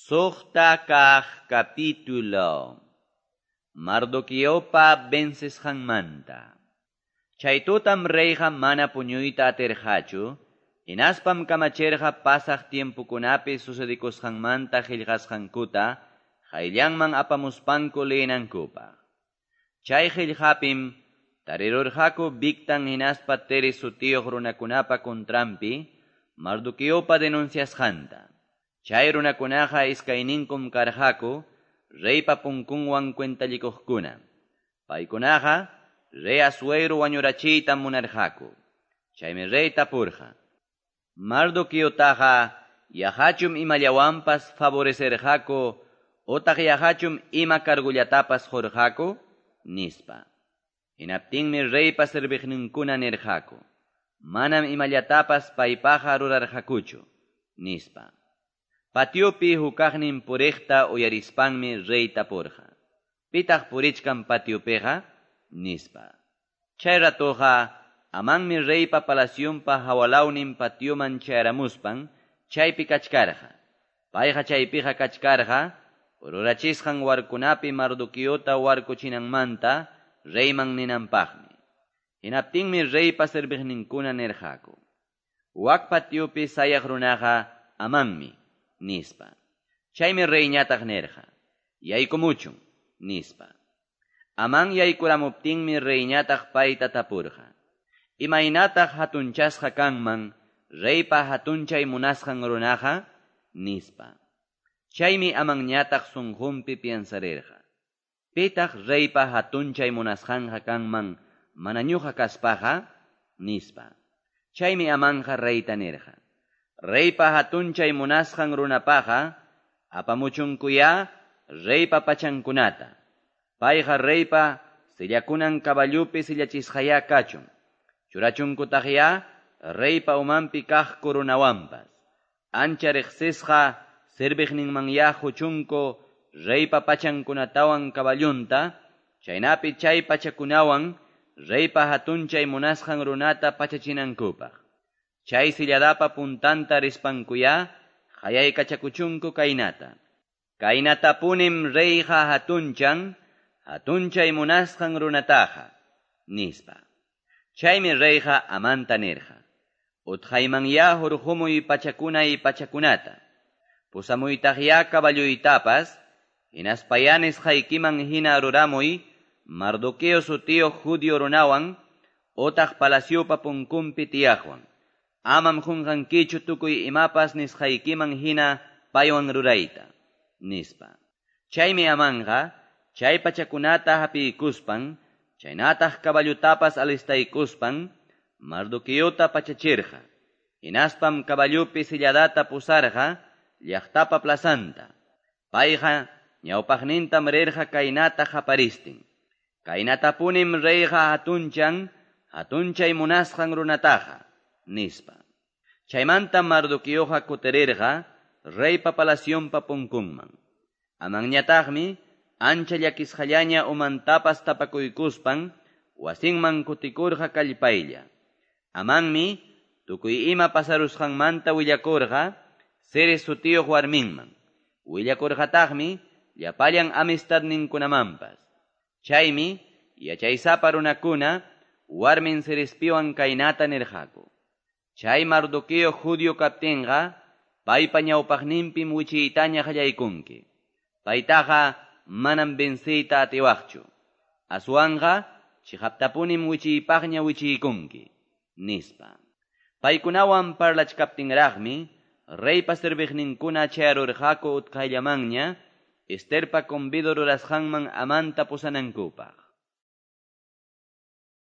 Sukta kaq capítulo. Mardoqueopa vencesqanmanta. Chaytutam reyqa mana puñuyta atirqachu, hinaspam kamacherqa pasaq tiempukunapi sucedikusqanmanta qillqasqankuta, qayllanman apamuspanku linankupaq. Chay qillqapim tarirurqaku Bigtan hinaspa Teres sutiyuq runakunapa kontrampi, Mardoqueopa denunciasqanta. Chay runakunaqa iskayninkum karqaku, reypa punkunwan cuentalikuqkuna. Paykunaqa, rey Asuero wañurachiyta munarqaku. Chaymi rey tapurqa. Mardoqueotaqa, yahachum imallawanpas favorecerqaku, otaq yahachum ima kargullatapas jorqaku, nispa. Hinaptinmi reypa serviqninkuna nirqaku. Manam imallatapas paypaqa rurarqakuchu, nispa. Patiopi hukaqnin puriqta uyarispanmi rey tapurqa. Pitaq purichkan patiopiqa, nispa. Chay ratuqa, amanmi reypa palasyunpa hawalawnin patioman chayaramuspan, chaypi kachkarqa. Payqa chaypiqa kachkarqa, rurachisqan warkunapi Mardoqueota warkuchinanmanta, reyman ninanpaqmi. Hinaptinmi reypa serviqninkuna nirqaku. Wak patiopi sayaq runaqa, amanmi, nispa. Chaymi reyñataq nirqa. Yaykumuchun, nispa. Aman yaykuramuptinmi reyñataq payta tapurqa. Imaynataq hatunchasqa kanman, reypa hatunchay munasqan runaqa, nispa. Chaymi amanñataq sunqunpi piensarirqa. Pitaq reypa hatunchay munasqanqa kanman, manañuqa kaspaqa, nispa. Chaymi amanqa reyta nirqa. Reypa hatunchay munasqan runapaqa, apamuchunkuya reypa pachankunata. Payqa reypa sillakunan caballupi sillachisqaya kachun. Churachunkutaqya reypa umanpi kaqku runawanpas. Ancha riqsisqa sirbiqninmanya huchunku reypa pachankunatawan caballunta, chaynapi chay pachakunawan reypa hatunchay munasqan runata pachachinankupaq. Chay silladapa puntanta rispankuya, hayay kachakuchunku kaynata. Kaynatapunim reyqa hatunchan, hatunchay munasqan runataqa, nispa. Chaymi reyqa amanta nirqa. Utqaymanya hurqumuy pachakunay pachakunata. Pusamuytaqya caballuytapas, hinaspayanis haykiman hina ruramuy, Mardoqueo sutiyuq Judio runawan, otaq palasyopa punkunpi tiyaqwan. Amam junqankichu tukuy imapas nisqaykiman hina paywan rurayta, nispa. Chaymi amanqa, chay pachakunata hapiykuspan, chaynataq caballutapas alistaykuspan, Mardoqueota pachachirqa. Hinaspam caballupi silladata pusarqa, llaqtapa plazanta. Payqa, ñawpaqnintam rirqa kaynata qaparistin. Kaynatapunim reyqa hatunchan, hatunchay munasqan runataqa, nispa. Chaymanta Mardoqueoqa kutirirqa, reypa palasyonpa punkunman. Amanñataqmi, ancha llakisqallaña umantapas tapakuykuspan, wasinman kutikurqa kallpaylla. Amanmi, tukuy ima pasarusqanmanta willakurqa, Ceres sutiyuq warminman. Willakurqataqmi, llapallan amistadninkunamanpas. Chaymi, yachaysapa runakuna, warmin Cerespiwan kaynata nirqaku. Chay Mardoqueo Judio kaptinqa, paypa ñawpaqninpim wichiytaña qallaykunki. Paytaqa manam venciyta atiwaqchu. Aswanqa, chihaptapunim wichiypaqña wichiykunki, nispa. Paykunawan parlachkaptinraqmi, reypa serviqninkuna chayarurqaku utqayllamanña, Esterpa convido rurasqanman amanta pusanankupaq.